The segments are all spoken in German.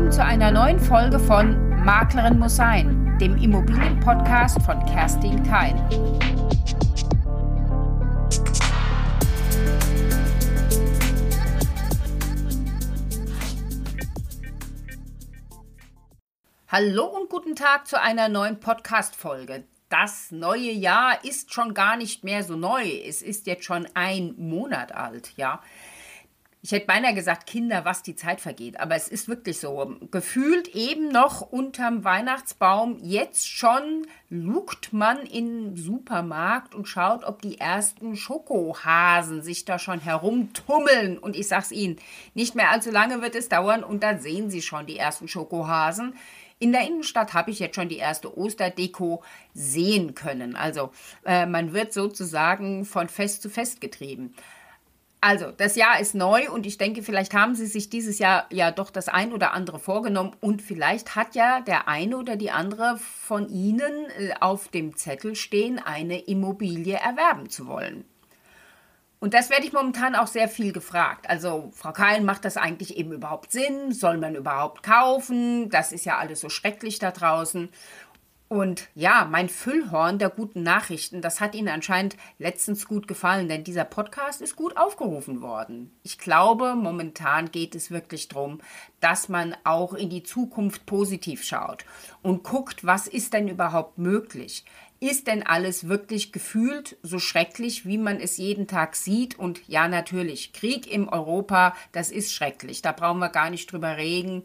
willkommen zu einer neuen Folge von Maklerin muss sein, dem Immobilienpodcast von Kerstin Keil. Hallo und guten Tag zu einer neuen Podcast-Folge. Das neue Jahr ist schon gar nicht mehr so neu. Es ist jetzt schon ein Monat alt, ja. Ich hätte beinahe gesagt, Kinder, was die Zeit vergeht. Aber es ist wirklich so. Gefühlt eben noch unterm Weihnachtsbaum. Jetzt schon lugt man im Supermarkt und schaut, ob die ersten Schokohasen sich da schon herumtummeln. Und ich sag's Ihnen, nicht mehr allzu lange wird es dauern und dann sehen Sie schon die ersten Schokohasen. In der Innenstadt habe ich jetzt schon die erste Osterdeko sehen können. Also man wird sozusagen von Fest zu Fest getrieben. Also, das Jahr ist neu und ich denke, vielleicht haben Sie sich dieses Jahr ja doch das ein oder andere vorgenommen und vielleicht hat ja der eine oder die andere von Ihnen auf dem Zettel stehen, eine Immobilie erwerben zu wollen. Und das werde ich momentan auch sehr viel gefragt. Also, Frau Keil, macht das eigentlich eben überhaupt Sinn? Soll man überhaupt kaufen? Das ist ja alles so schrecklich da draußen. Und ja, mein Füllhorn der guten Nachrichten, das hat Ihnen anscheinend letztens gut gefallen, denn dieser Podcast ist gut aufgerufen worden. Ich glaube, momentan geht es wirklich darum, dass man auch in die Zukunft positiv schaut und guckt, was ist denn überhaupt möglich? Ist denn alles wirklich gefühlt so schrecklich, wie man es jeden Tag sieht? Und ja, natürlich, Krieg in Europa, das ist schrecklich. Da brauchen wir gar nicht drüber reden.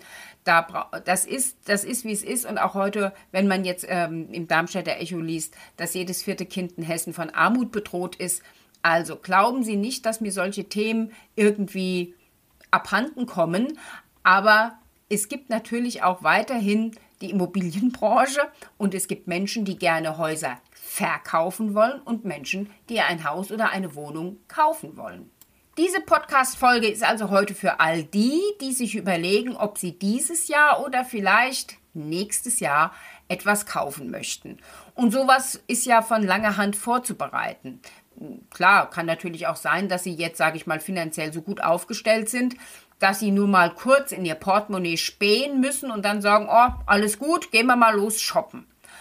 Das ist, wie es ist. Und auch heute, wenn man jetzt im Darmstädter Echo liest, dass jedes vierte Kind in Hessen von Armut bedroht ist. Also glauben Sie nicht, dass mir solche Themen irgendwie abhanden kommen. Aber es gibt natürlich auch weiterhin die Immobilienbranche und es gibt Menschen, die gerne Häuser verkaufen wollen und Menschen, die ein Haus oder eine Wohnung kaufen wollen. Diese Podcast-Folge ist also heute für all die, die sich überlegen, ob sie dieses Jahr oder vielleicht nächstes Jahr etwas kaufen möchten. Und sowas ist ja von langer Hand vorzubereiten. Klar, kann natürlich auch sein, dass Sie jetzt, sage ich mal, finanziell so gut aufgestellt sind, dass Sie nur mal kurz in Ihr Portemonnaie spähen müssen und dann sagen, oh, alles gut, gehen wir mal los shoppen.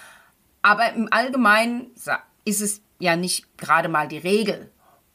Aber im Allgemeinen ist es ja nicht gerade mal die Regel.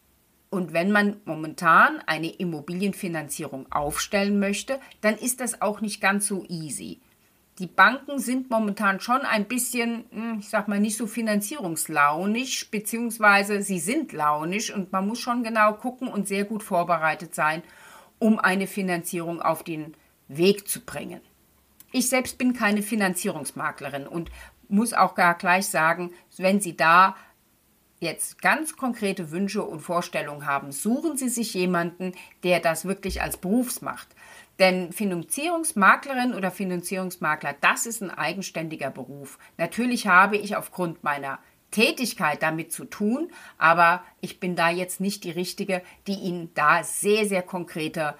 Und wenn man momentan eine Immobilienfinanzierung aufstellen möchte, dann ist das auch nicht ganz so easy. Die Banken sind momentan schon ein bisschen, ich sag mal, nicht so finanzierungslaunig, beziehungsweise sie sind launisch und man muss schon genau gucken und sehr gut vorbereitet sein, um eine Finanzierung auf den Weg zu bringen. Ich selbst bin keine Finanzierungsmaklerin und muss auch gar gleich sagen, wenn Sie da jetzt ganz konkrete Wünsche und Vorstellungen haben, suchen Sie sich jemanden, der das wirklich als Beruf macht. Denn Finanzierungsmaklerin oder Finanzierungsmakler, das ist ein eigenständiger Beruf. Natürlich habe ich aufgrund meiner Tätigkeit damit zu tun, aber ich bin da jetzt nicht die Richtige, die Ihnen da sehr, sehr konkrete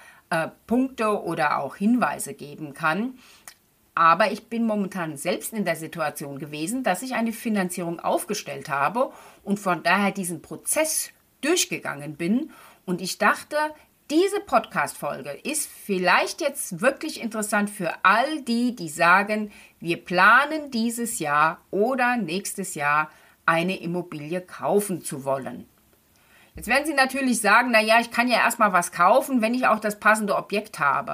Punkte oder auch Hinweise geben kann. Aber ich bin momentan selbst in der Situation gewesen, dass ich eine Finanzierung aufgestellt habe und von daher diesen Prozess durchgegangen bin. Und ich dachte, diese Podcast-Folge ist vielleicht jetzt wirklich interessant für all die, die sagen, wir planen dieses Jahr oder nächstes Jahr eine Immobilie kaufen zu wollen. Jetzt werden Sie natürlich sagen, naja, ich kann ja erstmal was kaufen, wenn ich auch das passende Objekt habe.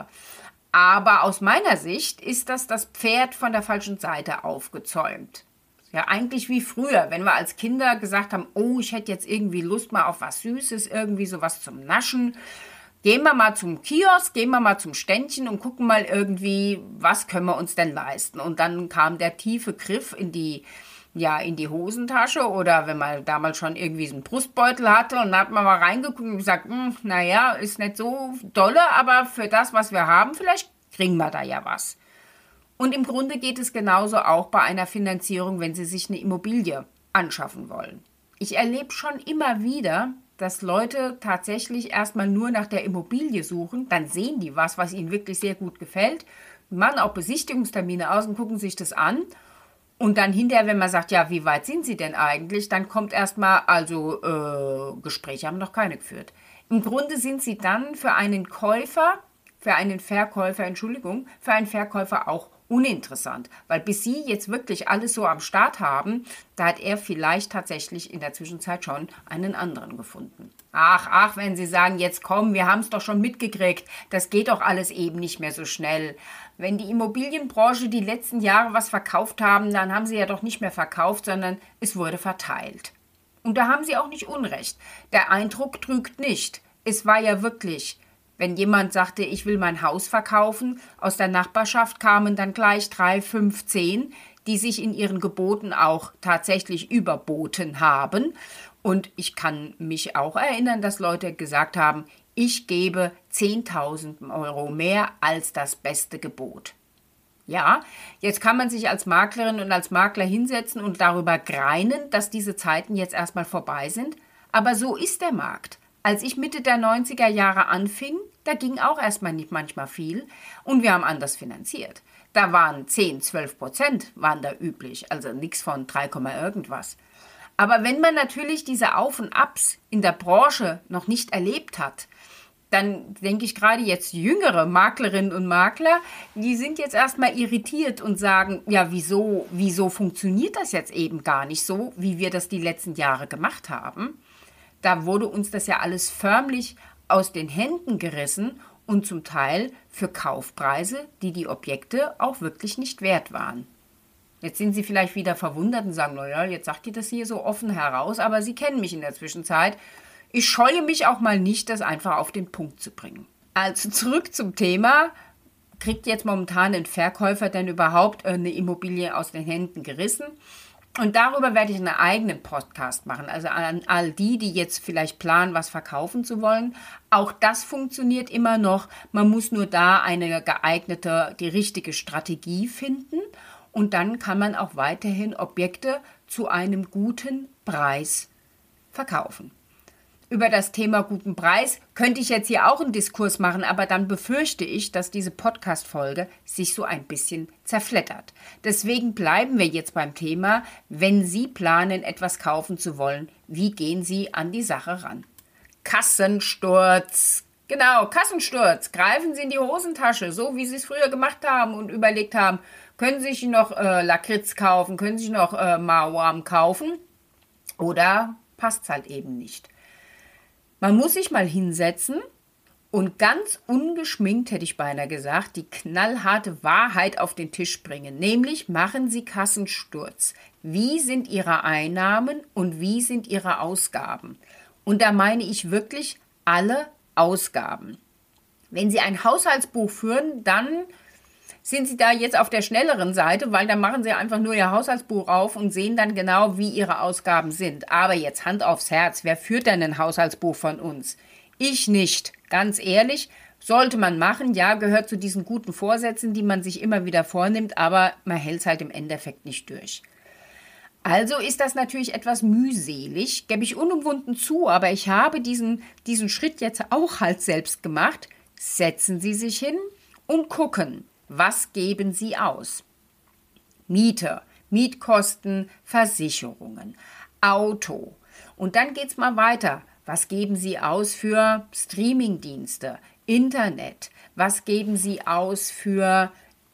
Aber aus meiner Sicht ist das Pferd von der falschen Seite aufgezäumt. Ja, eigentlich wie früher, wenn wir als Kinder gesagt haben, oh, ich hätte jetzt irgendwie Lust mal auf was Süßes, irgendwie sowas zum Naschen. Gehen wir mal zum Kiosk, gehen wir mal zum Ständchen und gucken mal irgendwie, was können wir uns denn leisten. Und dann kam der tiefe Griff in die Hosentasche oder wenn man damals schon irgendwie so einen Brustbeutel hatte und dann hat man mal reingeguckt und gesagt, naja, ist nicht so dolle, aber für das, was wir haben, vielleicht kriegen wir da ja was. Und im Grunde geht es genauso auch bei einer Finanzierung, wenn Sie sich eine Immobilie anschaffen wollen. Ich erlebe schon immer wieder, dass Leute tatsächlich erstmal nur nach der Immobilie suchen, dann sehen die was ihnen wirklich sehr gut gefällt, machen auch Besichtigungstermine aus und gucken sich das an. Und dann hinterher, wenn man sagt, ja, wie weit sind Sie denn eigentlich, dann kommt erstmal, Gespräche haben noch keine geführt. Im Grunde sind Sie dann für einen Käufer für einen Verkäufer auch uninteressant, weil bis Sie jetzt wirklich alles so am Start haben, da hat er vielleicht tatsächlich in der Zwischenzeit schon einen anderen gefunden. Ach, wenn Sie sagen, jetzt komm, wir haben es doch schon mitgekriegt, das geht doch alles eben nicht mehr so schnell. Wenn die Immobilienbranche die letzten Jahre was verkauft haben, dann haben sie ja doch nicht mehr verkauft, sondern es wurde verteilt. Und da haben Sie auch nicht Unrecht. Der Eindruck trügt nicht. Es war ja wirklich, wenn jemand sagte, ich will mein Haus verkaufen, aus der Nachbarschaft kamen dann gleich 3, 5, 10, die sich in ihren Geboten auch tatsächlich überboten haben. Und ich kann mich auch erinnern, dass Leute gesagt haben, ich gebe 10.000 Euro mehr als das beste Gebot. Ja, jetzt kann man sich als Maklerin und als Makler hinsetzen und darüber greinen, dass diese Zeiten jetzt erstmal vorbei sind. Aber so ist der Markt. Als ich Mitte der 90er Jahre anfing, da ging auch erstmal nicht manchmal viel und wir haben anders finanziert. Da waren 10, 12% waren da üblich, also nichts von 3, irgendwas. Aber wenn man natürlich diese Auf und Abs in der Branche noch nicht erlebt hat, dann denke ich gerade jetzt jüngere Maklerinnen und Makler, die sind jetzt erstmal irritiert und sagen, ja, wieso funktioniert das jetzt eben gar nicht so, wie wir das die letzten Jahre gemacht haben? Da wurde uns das ja alles förmlich aus den Händen gerissen und zum Teil für Kaufpreise, die die Objekte auch wirklich nicht wert waren. Jetzt sind Sie vielleicht wieder verwundert und sagen, naja, jetzt sagt ihr das hier so offen heraus, aber Sie kennen mich in der Zwischenzeit. Ich scheue mich auch mal nicht, das einfach auf den Punkt zu bringen. Also zurück zum Thema. Kriegt jetzt momentan ein Verkäufer denn überhaupt eine Immobilie aus den Händen gerissen? Und darüber werde ich einen eigenen Podcast machen. Also an all die jetzt vielleicht planen, was verkaufen zu wollen. Auch das funktioniert immer noch. Man muss nur da eine geeignete, die richtige Strategie finden. Und dann kann man auch weiterhin Objekte zu einem guten Preis verkaufen. Über das Thema guten Preis könnte ich jetzt hier auch einen Diskurs machen, aber dann befürchte ich, dass diese Podcast-Folge sich so ein bisschen zerfleddert. Deswegen bleiben wir jetzt beim Thema, wenn Sie planen, etwas kaufen zu wollen, wie gehen Sie an die Sache ran? Kassensturz. Genau, Kassensturz. Greifen Sie in die Hosentasche, so wie Sie es früher gemacht haben und überlegt haben, können Sie sich noch Lakritz kaufen, können Sie sich noch Mauam kaufen oder passt es halt eben nicht. Man muss sich mal hinsetzen und ganz ungeschminkt, hätte ich beinahe gesagt, die knallharte Wahrheit auf den Tisch bringen. Nämlich machen Sie Kassensturz. Wie sind Ihre Einnahmen und wie sind Ihre Ausgaben? Und da meine ich wirklich alle Ausgaben. Wenn Sie ein Haushaltsbuch führen, dann sind Sie da jetzt auf der schnelleren Seite, weil dann machen Sie einfach nur Ihr Haushaltsbuch auf und sehen dann genau, wie Ihre Ausgaben sind. Aber jetzt Hand aufs Herz, wer führt denn ein Haushaltsbuch von uns? Ich nicht, ganz ehrlich. Sollte man machen, ja, gehört zu diesen guten Vorsätzen, die man sich immer wieder vornimmt, aber man hält es halt im Endeffekt nicht durch. Also ist das natürlich etwas mühselig, gebe ich unumwunden zu, aber ich habe diesen Schritt jetzt auch halt selbst gemacht. Setzen Sie sich hin und gucken. Was geben Sie aus? Miete, Mietkosten, Versicherungen, Auto. Und dann geht's mal weiter. Was geben Sie aus für Streamingdienste, Internet? Was geben Sie aus für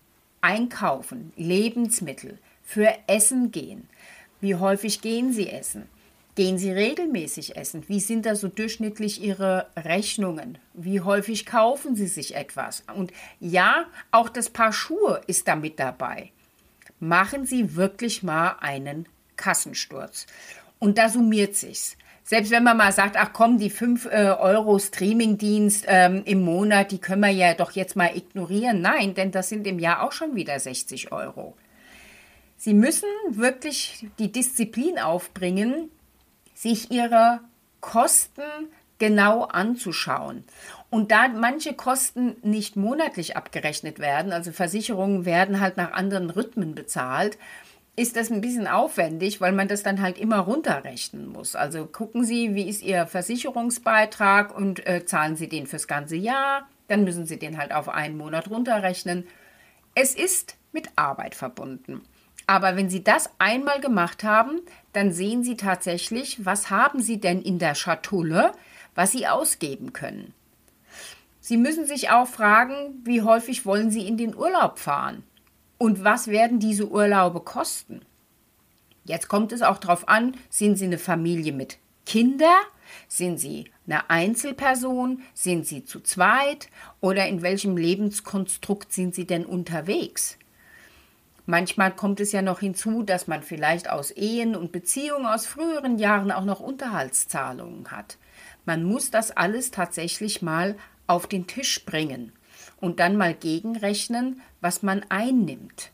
Einkaufen, Lebensmittel, für Essen gehen? Wie häufig gehen Sie essen? Gehen Sie regelmäßig essen? Wie sind da so durchschnittlich Ihre Rechnungen? Wie häufig kaufen Sie sich etwas? Und ja, auch das Paar Schuhe ist da mit dabei. Machen Sie wirklich mal einen Kassensturz. Und da summiert sich's. Selbst wenn man mal sagt, ach komm, die 5 Euro Streamingdienst im Monat, die können wir ja doch jetzt mal ignorieren. Nein, denn das sind im Jahr auch schon wieder 60 Euro. Sie müssen wirklich die Disziplin aufbringen, sich ihre Kosten genau anzuschauen. Und da manche Kosten nicht monatlich abgerechnet werden, also Versicherungen werden halt nach anderen Rhythmen bezahlt, ist das ein bisschen aufwendig, weil man das dann halt immer runterrechnen muss. Also gucken Sie, wie ist Ihr Versicherungsbeitrag und zahlen Sie den fürs ganze Jahr, dann müssen Sie den halt auf einen Monat runterrechnen. Es ist mit Arbeit verbunden. Aber wenn Sie das einmal gemacht haben, dann sehen Sie tatsächlich, was haben Sie denn in der Schatulle, was Sie ausgeben können. Sie müssen sich auch fragen, wie häufig wollen Sie in den Urlaub fahren? Und was werden diese Urlaube kosten? Jetzt kommt es auch darauf an, sind Sie eine Familie mit Kindern? Sind Sie eine Einzelperson? Sind Sie zu zweit? Oder in welchem Lebenskonstrukt sind Sie denn unterwegs? Manchmal kommt es ja noch hinzu, dass man vielleicht aus Ehen und Beziehungen aus früheren Jahren auch noch Unterhaltszahlungen hat. Man muss das alles tatsächlich mal auf den Tisch bringen und dann mal gegenrechnen, was man einnimmt.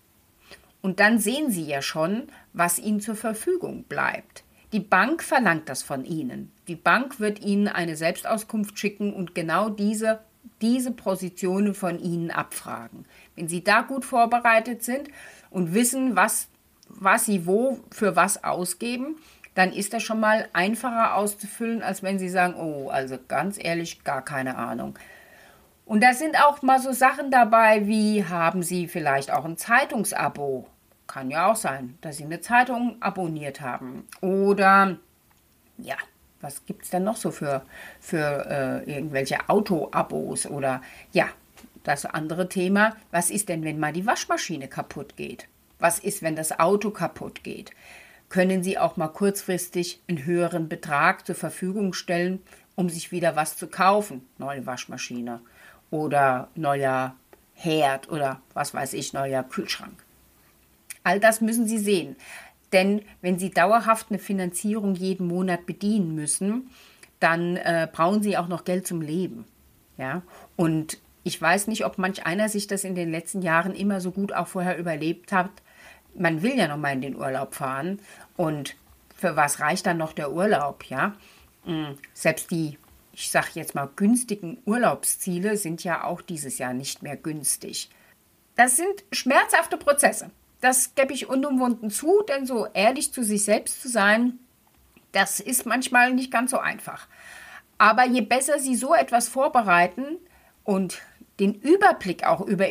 Und dann sehen Sie ja schon, was Ihnen zur Verfügung bleibt. Die Bank verlangt das von Ihnen. Die Bank wird Ihnen eine Selbstauskunft schicken und genau diese Positionen von Ihnen abfragen. Wenn Sie da gut vorbereitet sind und wissen, was Sie wo für was ausgeben, dann ist das schon mal einfacher auszufüllen, als wenn Sie sagen, oh, also ganz ehrlich, gar keine Ahnung. Und da sind auch mal so Sachen dabei, wie haben Sie vielleicht auch ein Zeitungsabo? Kann ja auch sein, dass Sie eine Zeitung abonniert haben. Oder, ja, was gibt es denn noch so für irgendwelche Auto-Abos? Oder, ja, das andere Thema, was ist denn, wenn mal die Waschmaschine kaputt geht? Was ist, wenn das Auto kaputt geht? Können Sie auch mal kurzfristig einen höheren Betrag zur Verfügung stellen, um sich wieder was zu kaufen? Neue Waschmaschine oder neuer Herd oder was weiß ich, neuer Kühlschrank. All das müssen Sie sehen, denn wenn Sie dauerhaft eine Finanzierung jeden Monat bedienen müssen, dann brauchen Sie auch noch Geld zum Leben. Ja? Und ich weiß nicht, ob manch einer sich das in den letzten Jahren immer so gut auch vorher überlebt hat. Man will ja noch mal in den Urlaub fahren und für was reicht dann noch der Urlaub, ja? Selbst die, ich sage jetzt mal, günstigen Urlaubsziele sind ja auch dieses Jahr nicht mehr günstig. Das sind schmerzhafte Prozesse. Das gebe ich unumwunden zu, denn so ehrlich zu sich selbst zu sein, das ist manchmal nicht ganz so einfach. Aber je besser Sie so etwas vorbereiten und den Überblick auch über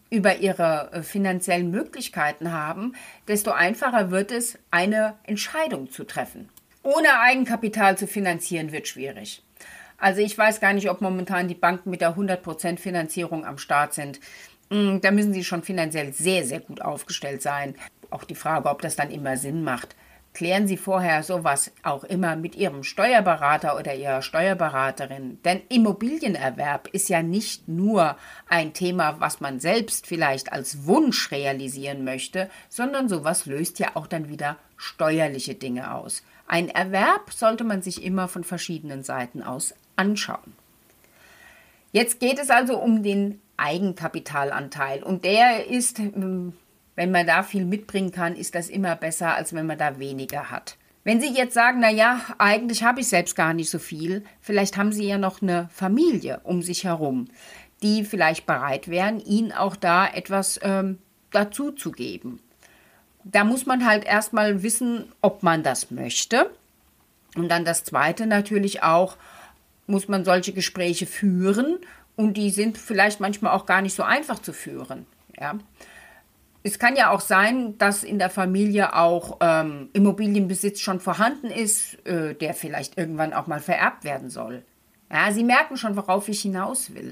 ihre finanziellen Möglichkeiten haben, desto einfacher wird es, eine Entscheidung zu treffen. Ohne Eigenkapital zu finanzieren wird schwierig. Also ich weiß gar nicht, ob momentan die Banken mit der 100% Finanzierung am Start sind. Da müssen sie schon finanziell sehr, sehr gut aufgestellt sein. Auch die Frage, ob das dann immer Sinn macht. Klären Sie vorher sowas auch immer mit Ihrem Steuerberater oder Ihrer Steuerberaterin. Denn Immobilienerwerb ist ja nicht nur ein Thema, was man selbst vielleicht als Wunsch realisieren möchte, sondern sowas löst ja auch dann wieder steuerliche Dinge aus. Ein Erwerb sollte man sich immer von verschiedenen Seiten aus anschauen. Jetzt geht es also um den Eigenkapitalanteil und der ist, wenn man da viel mitbringen kann, ist das immer besser, als wenn man da weniger hat. Wenn Sie jetzt sagen, naja, eigentlich habe ich selbst gar nicht so viel, vielleicht haben Sie ja noch eine Familie um sich herum, die vielleicht bereit wären, Ihnen auch da etwas dazu zu geben. Da muss man halt erstmal wissen, ob man das möchte. Und dann das Zweite natürlich auch, muss man solche Gespräche führen und die sind vielleicht manchmal auch gar nicht so einfach zu führen. Ja. Es kann ja auch sein, dass in der Familie auch Immobilienbesitz schon vorhanden ist, der vielleicht irgendwann auch mal vererbt werden soll. Ja, Sie merken schon, worauf ich hinaus will.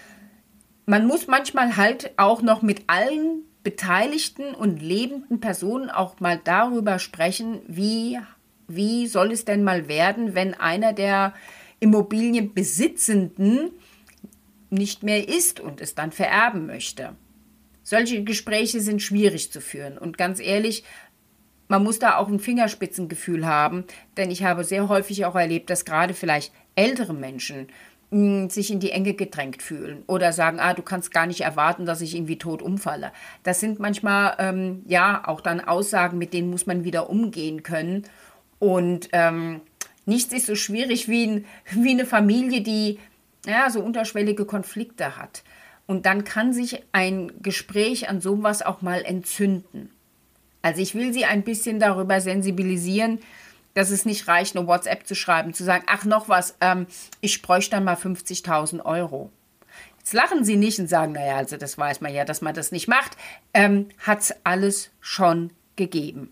Man muss manchmal halt auch noch mit allen beteiligten und lebenden Personen auch mal darüber sprechen, wie soll es denn mal werden, wenn einer der Immobilienbesitzenden nicht mehr ist und es dann vererben möchte. Solche Gespräche sind schwierig zu führen und ganz ehrlich, man muss da auch ein Fingerspitzengefühl haben, denn ich habe sehr häufig auch erlebt, dass gerade vielleicht ältere Menschen sich in die Enge gedrängt fühlen oder sagen, du kannst gar nicht erwarten, dass ich irgendwie tot umfalle. Das sind manchmal auch dann Aussagen, mit denen muss man wieder umgehen können und nichts ist so schwierig wie eine Familie, die so unterschwellige Konflikte hat. Und dann kann sich ein Gespräch an sowas auch mal entzünden. Also ich will Sie ein bisschen darüber sensibilisieren, dass es nicht reicht, eine WhatsApp zu schreiben, zu sagen, ach noch was, ich bräuchte dann mal 50.000 Euro. Jetzt lachen Sie nicht und sagen, naja, also das weiß man ja, dass man das nicht macht. Hat es alles schon gegeben.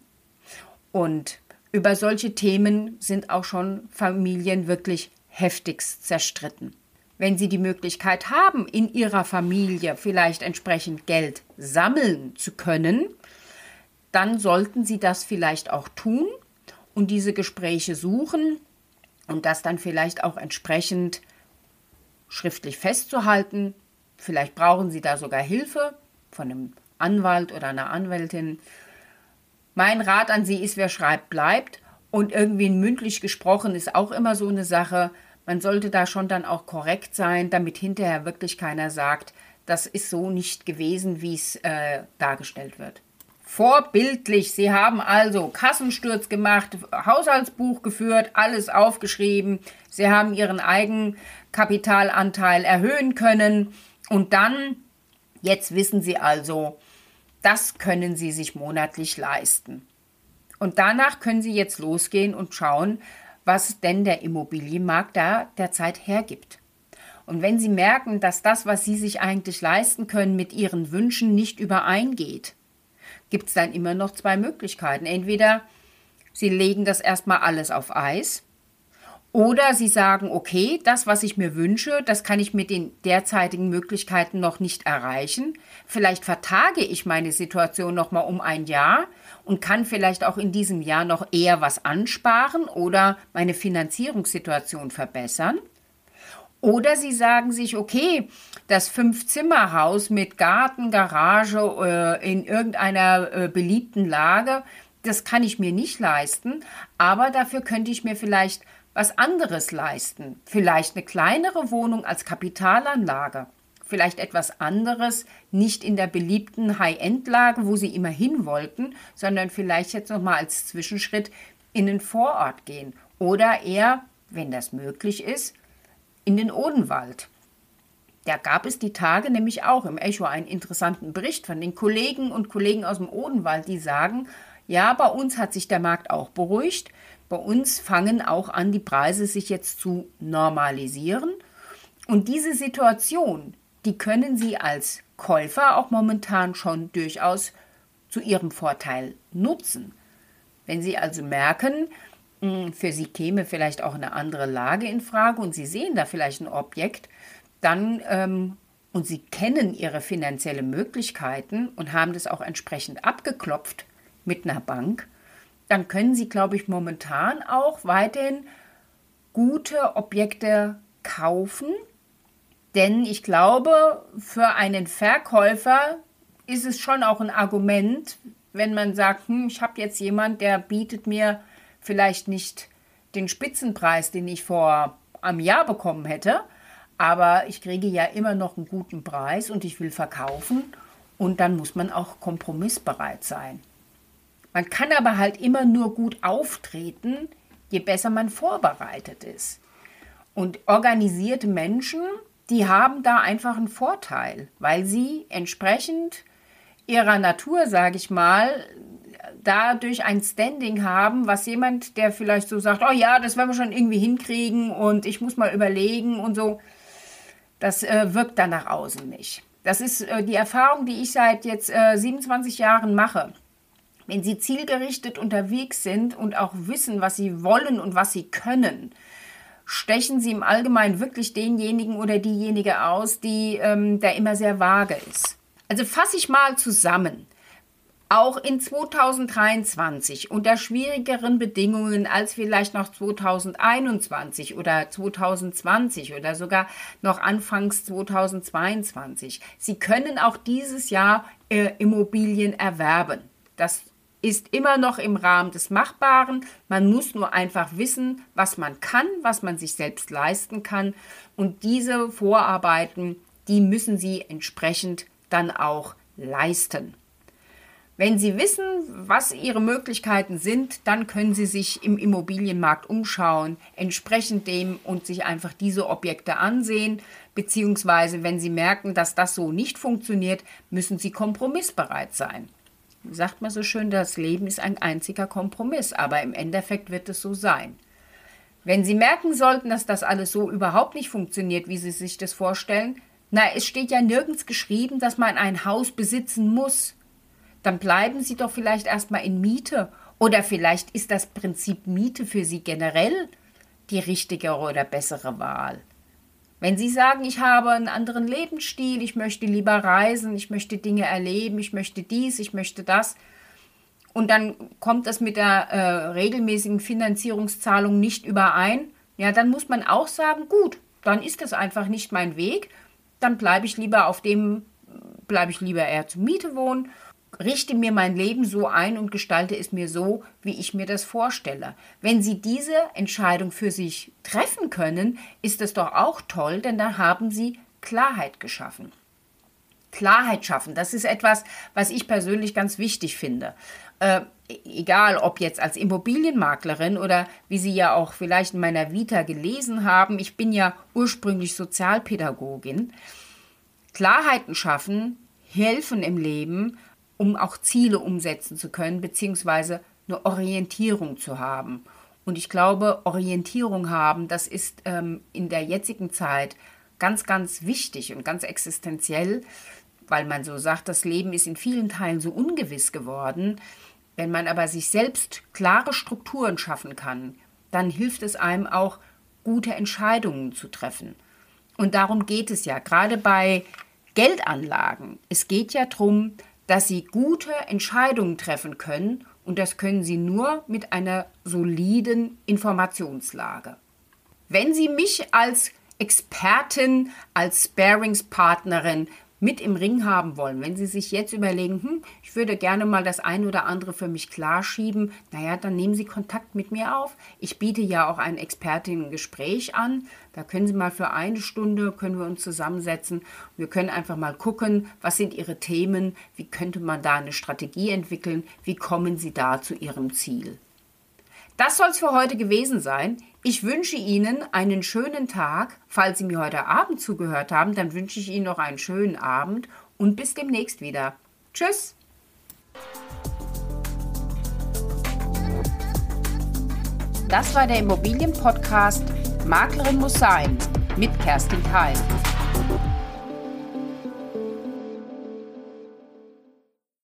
Und über solche Themen sind auch schon Familien wirklich heftigst zerstritten. Wenn Sie die Möglichkeit haben, in Ihrer Familie vielleicht entsprechend Geld sammeln zu können, dann sollten Sie das vielleicht auch tun und diese Gespräche suchen und das dann vielleicht auch entsprechend schriftlich festzuhalten. Vielleicht brauchen Sie da sogar Hilfe von einem Anwalt oder einer Anwältin. Mein Rat an Sie ist, wer schreibt, bleibt. Und irgendwie mündlich gesprochen ist auch immer so eine Sache. Man sollte da schon dann auch korrekt sein, damit hinterher wirklich keiner sagt, das ist so nicht gewesen, wie es dargestellt wird. Vorbildlich. Sie haben also Kassensturz gemacht, Haushaltsbuch geführt, alles aufgeschrieben. Sie haben Ihren Eigenkapitalanteil erhöhen können. Und dann, jetzt wissen Sie also, das können Sie sich monatlich leisten. Und danach können Sie jetzt losgehen und schauen, was denn der Immobilienmarkt da derzeit hergibt. Und wenn Sie merken, dass das, was Sie sich eigentlich leisten können, mit Ihren Wünschen nicht übereingeht, gibt es dann immer noch zwei Möglichkeiten. Entweder Sie legen das erstmal alles auf Eis oder Sie sagen, okay, das, was ich mir wünsche, das kann ich mit den derzeitigen Möglichkeiten noch nicht erreichen. Vielleicht vertage ich meine Situation noch mal um ein Jahr und kann vielleicht auch in diesem Jahr noch eher was ansparen oder meine Finanzierungssituation verbessern. Oder Sie sagen sich, okay, das 5-Zimmer-Haus mit Garten, Garage in irgendeiner beliebten Lage, das kann ich mir nicht leisten, aber dafür könnte ich mir vielleicht was anderes leisten. Vielleicht eine kleinere Wohnung als Kapitalanlage, vielleicht etwas anderes, nicht in der beliebten High-End-Lage, wo Sie immer hin wollten, sondern vielleicht jetzt nochmal als Zwischenschritt in den Vorort gehen oder eher, wenn das möglich ist, in den Odenwald. Da gab es die Tage nämlich auch im Echo einen interessanten Bericht von den Kollegen und Kollegen aus dem Odenwald, die sagen, ja, bei uns hat sich der Markt auch beruhigt, bei uns fangen auch an, die Preise sich jetzt zu normalisieren. Und diese Situation, die können Sie als Käufer auch momentan schon durchaus zu Ihrem Vorteil nutzen. Wenn Sie also merken, für Sie käme vielleicht auch eine andere Lage in Frage und Sie sehen da vielleicht ein Objekt, dann und Sie kennen Ihre finanziellen Möglichkeiten und haben das auch entsprechend abgeklopft mit einer Bank, dann können Sie, glaube ich, momentan auch weiterhin gute Objekte kaufen, denn ich glaube, für einen Verkäufer ist es schon auch ein Argument, wenn man sagt, ich habe jetzt jemand, der bietet mir vielleicht nicht den Spitzenpreis, den ich vor einem Jahr bekommen hätte, aber ich kriege ja immer noch einen guten Preis und ich will verkaufen und dann muss man auch kompromissbereit sein. Man kann aber halt immer nur gut auftreten, je besser man vorbereitet ist. Und organisierte Menschen, die haben da einfach einen Vorteil, weil sie entsprechend ihrer Natur, sage ich mal, dadurch ein Standing haben, was jemand, der vielleicht so sagt, oh ja, das werden wir schon irgendwie hinkriegen und ich muss mal überlegen und so, das wirkt dann nach außen nicht. Das ist die Erfahrung, die ich seit jetzt 27 Jahren mache. Wenn Sie zielgerichtet unterwegs sind und auch wissen, was Sie wollen und was Sie können, stechen Sie im Allgemeinen wirklich denjenigen oder diejenige aus, die da immer sehr vage ist. Also fasse ich mal zusammen. Auch in 2023 unter schwierigeren Bedingungen als vielleicht noch 2021 oder 2020 oder sogar noch anfangs 2022. Sie können auch dieses Jahr Immobilien erwerben. Das ist immer noch im Rahmen des Machbaren. Man muss nur einfach wissen, was man kann, was man sich selbst leisten kann. Und diese Vorarbeiten, die müssen Sie entsprechend dann auch leisten. Wenn Sie wissen, was Ihre Möglichkeiten sind, dann können Sie sich im Immobilienmarkt umschauen, entsprechend dem und sich einfach diese Objekte ansehen, beziehungsweise wenn Sie merken, dass das so nicht funktioniert, müssen Sie kompromissbereit sein. Sagt man so schön, das Leben ist ein einziger Kompromiss, aber im Endeffekt wird es so sein. Wenn Sie merken sollten, dass das alles so überhaupt nicht funktioniert, wie Sie sich das vorstellen, es steht ja nirgends geschrieben, dass man ein Haus besitzen muss. Dann bleiben Sie doch vielleicht erstmal in Miete. Oder vielleicht ist das Prinzip Miete für Sie generell die richtigere oder bessere Wahl. Wenn Sie sagen, ich habe einen anderen Lebensstil, ich möchte lieber reisen, ich möchte Dinge erleben, ich möchte dies, ich möchte das, und dann kommt das mit der regelmäßigen Finanzierungszahlung nicht überein, ja, dann muss man auch sagen, gut, dann ist das einfach nicht mein Weg, dann bleibe ich lieber eher zur Miete wohnen, richte mir mein Leben so ein und gestalte es mir so, wie ich mir das vorstelle. Wenn Sie diese Entscheidung für sich treffen können, ist das doch auch toll, denn dann haben Sie Klarheit geschaffen. Klarheit schaffen, das ist etwas, was ich persönlich ganz wichtig finde. Egal, ob jetzt als Immobilienmaklerin oder wie Sie ja auch vielleicht in meiner Vita gelesen haben, ich bin ja ursprünglich Sozialpädagogin. Klarheiten schaffen, helfen im Leben, um auch Ziele umsetzen zu können, beziehungsweise eine Orientierung zu haben. Und ich glaube, Orientierung haben, das ist in der jetzigen Zeit ganz, ganz wichtig und ganz existenziell, weil man so sagt, das Leben ist in vielen Teilen so ungewiss geworden. Wenn man aber sich selbst klare Strukturen schaffen kann, dann hilft es einem auch, gute Entscheidungen zu treffen. Und darum geht es ja, gerade bei Geldanlagen. Es geht ja darum, dass Sie gute Entscheidungen treffen können, und das können Sie nur mit einer soliden Informationslage. Wenn Sie mich als Expertin, als Sparingspartnerin mit im Ring haben wollen, wenn Sie sich jetzt überlegen, ich würde gerne mal das eine oder andere für mich klarschieben, dann nehmen Sie Kontakt mit mir auf. Ich biete ja auch ein Expertinnengespräch an. Da können Sie mal für eine Stunde, können wir uns zusammensetzen. Wir können einfach mal gucken, was sind Ihre Themen, wie könnte man da eine Strategie entwickeln, wie kommen Sie da zu Ihrem Ziel. Das soll es für heute gewesen sein. Ich wünsche Ihnen einen schönen Tag. Falls Sie mir heute Abend zugehört haben, dann wünsche ich Ihnen noch einen schönen Abend und bis demnächst wieder. Tschüss! Das war der Immobilienpodcast Maklerin muss sein mit Kerstin Keil.